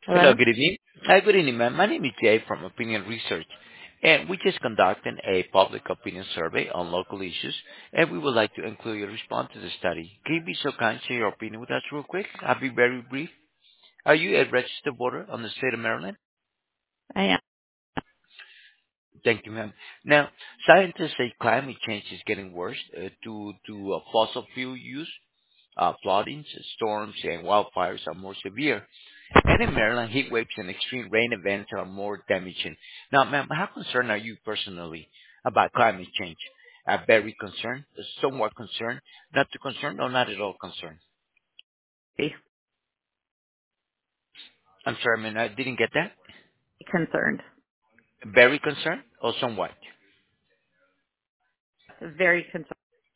Hello, Hello? good evening. Good evening, ma'am. My name is Jay from Opinion Research, and we just conducted a public opinion survey on local issues, and we would like to include your response to the study. Can you be so kind to share your opinion with us real quick? I'll be very brief. Are you a registered voter on the state of Maryland? I am Thank you, ma'am. Now, scientists say climate change is getting worse due to fossil fuel use. Floodings, storms, and wildfires are more severe. And in Maryland, heat waves and extreme rain events are more damaging. Now, ma'am, how concerned are you personally about climate change? Very concerned, somewhat concerned, not too concerned, or not at all concerned? very I'm sorry, man, I didn't get that. concerned. Very concerned, or somewhat? Very concerned.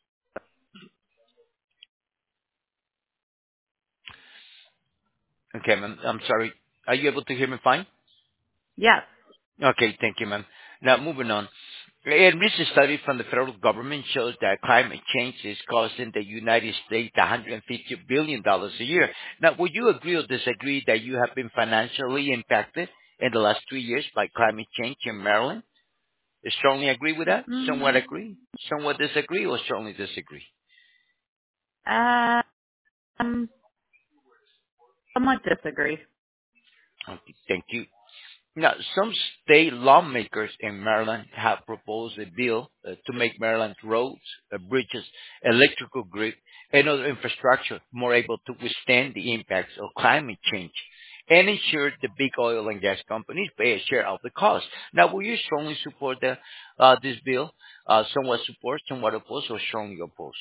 Okay, ma'am, I'm sorry. Are you able to hear me fine? Yes. Okay, thank you, ma'am. Now, moving on. A recent study from the federal government shows that climate change is costing the United States $150 billion dollars a year. Now, would you agree or disagree that you have been financially impacted in the last 2 years by climate change in Maryland? Strongly agree with that? Somewhat Mm, agree? Somewhat disagree or strongly disagree? um, somewhat disagree. Okay, thank you. Now, some state lawmakers in Maryland have proposed a bill to make Maryland's roads, bridges, electrical grid, and other infrastructure more able to withstand the impacts of climate change and ensure the big oil and gas companies pay a share of the cost. Now, will you strongly support this bill? Somewhat support, somewhat oppose, or strongly oppose?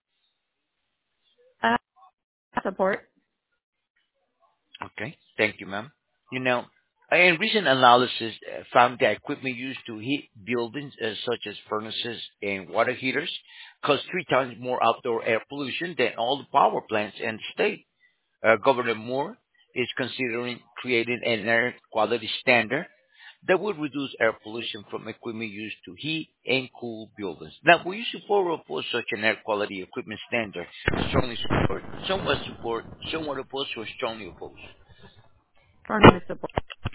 Uh, support. Okay. Thank you, ma'am. You know, in recent analysis found that equipment used to heat buildings such as furnaces and water heaters cause 3 times more outdoor air pollution than all the power plants in the state. Governor Moore is considering creating an air quality standard that would reduce air pollution from equipment used to heat and cool buildings. Now, will you support or oppose such an air quality equipment standard? Strongly support, somewhat oppose, or strongly oppose? Strongly support.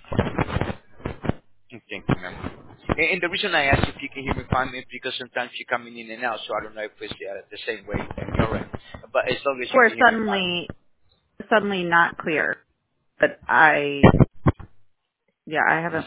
Thank you, ma'am. And the reason I ask if you can hear me fine is because sometimes you're coming in and out, so I don't know if it's the same way on your end. But as long as you We're can hear me fine. suddenly not clear. But I haven't.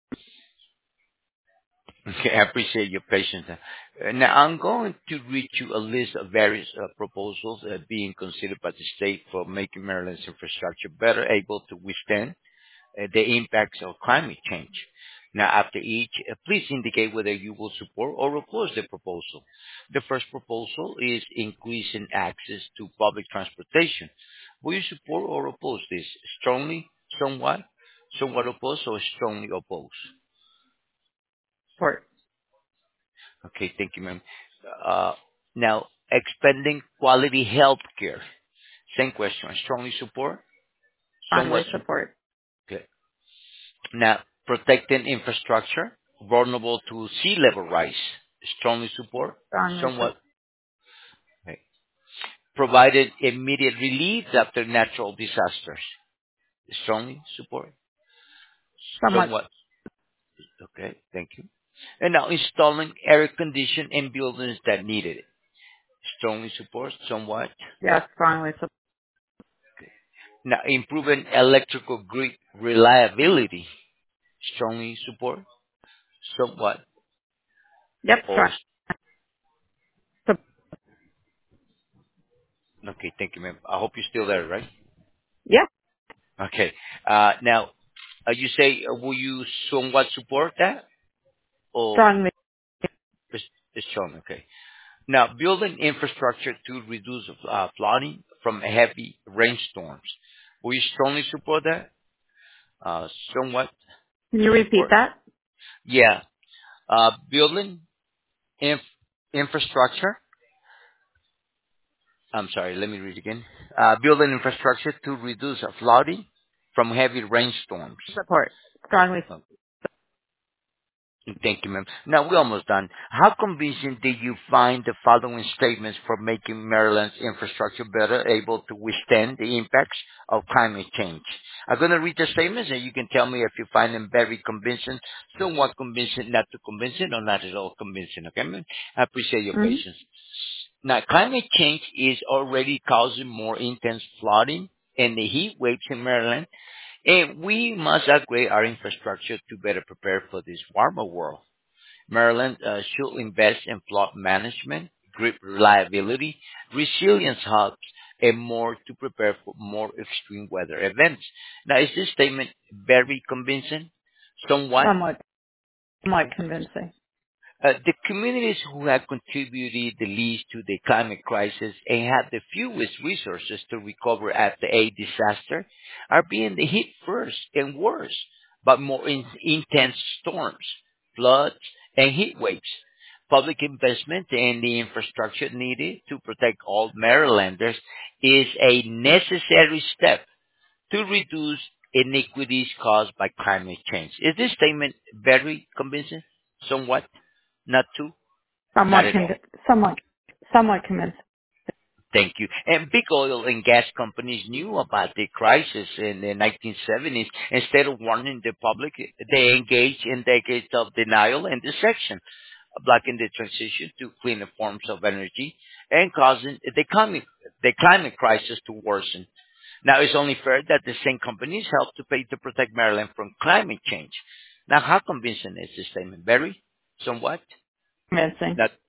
Okay, I appreciate your patience. Now, I'm going to read you a list of various proposals being considered by the state for making Maryland's infrastructure better able to withstand the impacts of climate change. Now, after each, please indicate whether you will support or oppose the proposal. The first proposal is increasing access to public transportation. Will you support or oppose this? Strongly, somewhat, somewhat oppose, or strongly oppose? Support. Okay, thank you, ma'am. Uh, now, expanding quality health care. Same question. Strongly support, Strongly somewhat support. support. Okay. Now, protecting infrastructure vulnerable to sea level rise. Strongly support. Strongly Somewhat. support. Okay. Provided immediate relief after natural disasters. Strongly support. Somewhat. Somewhat. Okay. Thank you. And now installing air condition in buildings that needed it. Strongly support. Somewhat. Yes. Strongly support. Now improving electrical grid reliability. Strongly support. Somewhat. Yep. Or Sup- okay. Thank you, ma'am. I hope you're still there, right? yeah. Okay. Now, you say, will you somewhat support that or Strongly. it's shown? Okay. Now, building infrastructure to reduce flooding from heavy rainstorms. Will you strongly support that? Somewhat Can you repeat support? that? Yeah. Building inf- infrastructure. I'm sorry, let me read again. Building infrastructure to reduce flooding from heavy rainstorms. Support. Strongly. Oh, Thank you, ma'am. Now, we're almost done. How convincing did you find the following statements for making Maryland's infrastructure better able to withstand the impacts of climate change? I'm going to read the statements, and you can tell me if you find them very convincing, somewhat convincing, not too convincing, or not at all convincing, okay, ma'am? I appreciate your Mm-hmm. patience. Now, climate change is already causing more intense flooding and the heat waves in Maryland, and we must upgrade our infrastructure to better prepare for this warmer world. Maryland should invest in flood management, grid reliability, resilience hubs, and more to prepare for more extreme weather events. Now, is this statement very convincing? Somewhat. Somewhat convincing. The communities who have contributed the least to the climate crisis and have the fewest resources to recover after a disaster are being hit first and worse by more intense storms, floods, and heat waves. Public investment in the infrastructure needed to protect all Marylanders is a necessary step to reduce inequities caused by climate change. Is this statement very convincing? Somewhat? Not too? Not Somewhat at all. somewhat, somewhat convincing. Thank you. And big oil and gas companies knew about the crisis in the 1970s. Instead of warning the public, they engaged in decades of denial and deception, blocking the transition to cleaner forms of energy and causing the climate crisis to worsen. Now, it's only fair that the same companies help to pay to protect Maryland from climate change. Now, how convincing is this statement? Very? Somewhat? Convincing. Not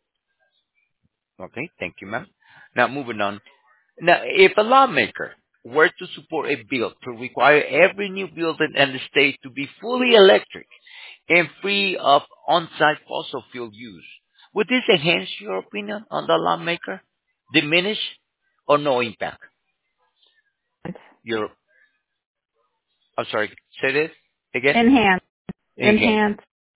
okay. Thank you, ma'am. Now, moving on. Now, if a lawmaker were to support a bill to require every new building in the state to be fully electric and free of on-site fossil fuel use, would this enhance your opinion on the lawmaker? Diminish or no impact? Your, I'm sorry, say this again? Enhance. Enhance. Enhance.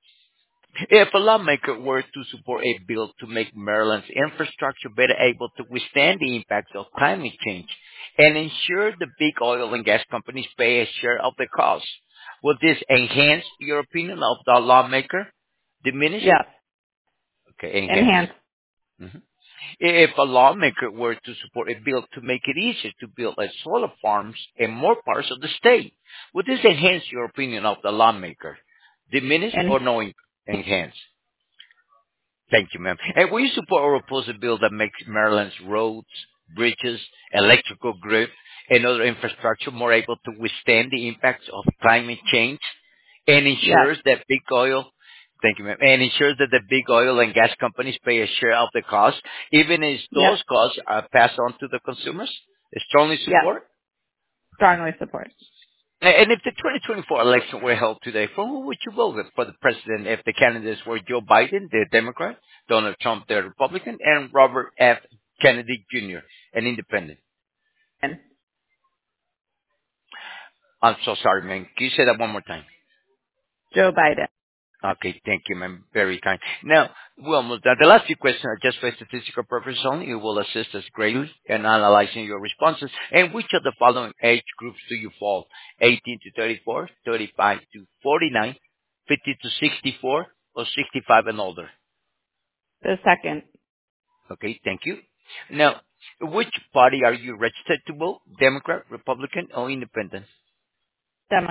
If a lawmaker were to support a bill to make Maryland's infrastructure better able to withstand the impacts of climate change and ensure the big oil and gas companies pay a share of the cost, would this enhance your opinion of the lawmaker? Diminish? Yes. Okay, enhance. Enhance. Mhm. If a lawmaker were to support a bill to make it easier to build solar farms in more parts of the state, would this enhance your opinion of the lawmaker? Diminish And or no enhance? Thank you, ma'am. And will you support or oppose a bill that makes Maryland's roads, bridges, electrical grid, and other infrastructure more able to withstand the impacts of climate change and yes. ensures that big oil, thank you, ma'am, and ensures that the big oil and gas companies pay a share of the cost, even as Yes. those costs are passed on to the consumers? Strongly Yes. support? Strongly support. And if the 2024 election were held today, for who would you vote for the president if the candidates were Joe Biden, the Democrat, Donald Trump, the Republican, and Robert F. Kennedy Jr., an independent? And I'm so sorry, man. Can you say that one more time? Joe Biden. Okay, thank you, ma'am. Very kind. Now, we almost done. The last few questions are just for statistical purposes only. It will assist us greatly in analyzing your responses. And which of the following age groups do you fall? 18 to 34, 35 to 49, 50 to 64, or 65 and older? The second. Okay, thank you. Now, which party are you registered to vote? Democrat, Republican, or Independent? Demo.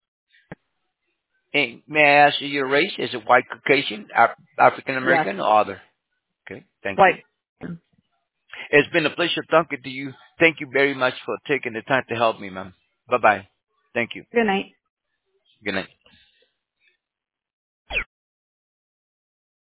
And may I ask you your race? Is it white, Caucasian, African Yes. American, or other? Okay, thank you. White. It's been a pleasure talking to you. Thank you very much for taking the time to help me, ma'am. Bye-bye. Thank you. Good night. Good night.